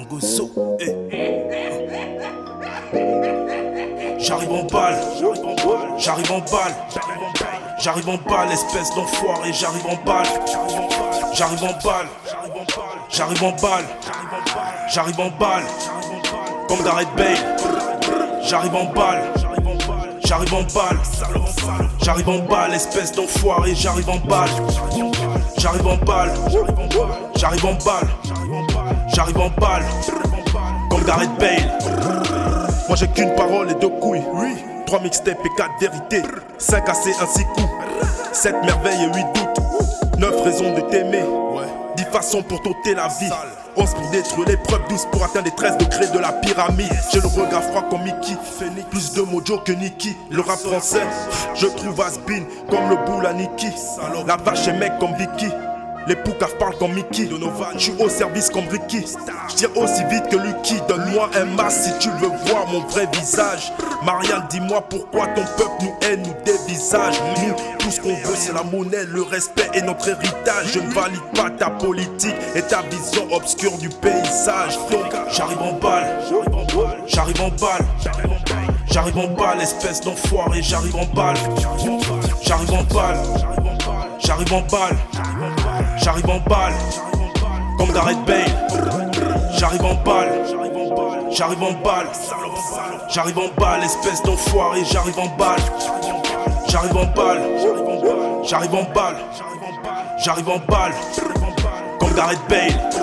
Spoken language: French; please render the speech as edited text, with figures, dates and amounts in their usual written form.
Mangozo, J'arrive en balle, j'arrive en balle, j'arrive en balle, espèce d'enfoiré, j'arrive en balle, j'arrive en balle, j'arrive en balle, j'arrive en balle, comme Gareth Bale, j'arrive en balle, j'arrive en balle, j'arrive en balle, espèce d'enfoiré, j'arrive en balle, j'arrive en balle, j'arrive en balle, j'arrive en balle, comme Gareth Bale. Moi j'ai qu'une parole et deux couilles. 3 mixtapes et 4 vérités. 5 AC, un 6 coups. 7 merveilles et 8 doutes. 9 raisons de t'aimer. 10 façons pour t'ôter la vie. 11 pour détruire les preuves, 12 pour atteindre les 13 degrés de la pyramide. J'ai le regard froid comme Mickey. Plus de mojo que Nicky. Le rap français, je trouve has-been comme le boule à Nicky. La vache est mec comme Vicky. Les poucaves parlent comme Mickey. Je suis au service comme Ricky. Je tire aussi vite que Lucky. Donne-moi un masque si tu veux voir mon vrai visage. Marianne, dis-moi pourquoi ton peuple nous hait, nous dévisage. Nous, tout ce qu'on veut c'est la monnaie, le respect et notre héritage. Je ne valide pas ta politique et ta vision obscure du paysage. Donc J'arrive en balle, j'arrive en balle, j'arrive en balle, espèce d'enfoiré, j'arrive en balle, j'arrive en balle, j'arrive en balle, j'arrive en balle, comme Gareth Bale, j'arrive en balle, j'arrive en balle, j'arrive en balle, espèce d'enfoiré, j'arrive en balle, j'arrive en balle, j'arrive en balle, j'arrive en balle, comme Gareth Bale.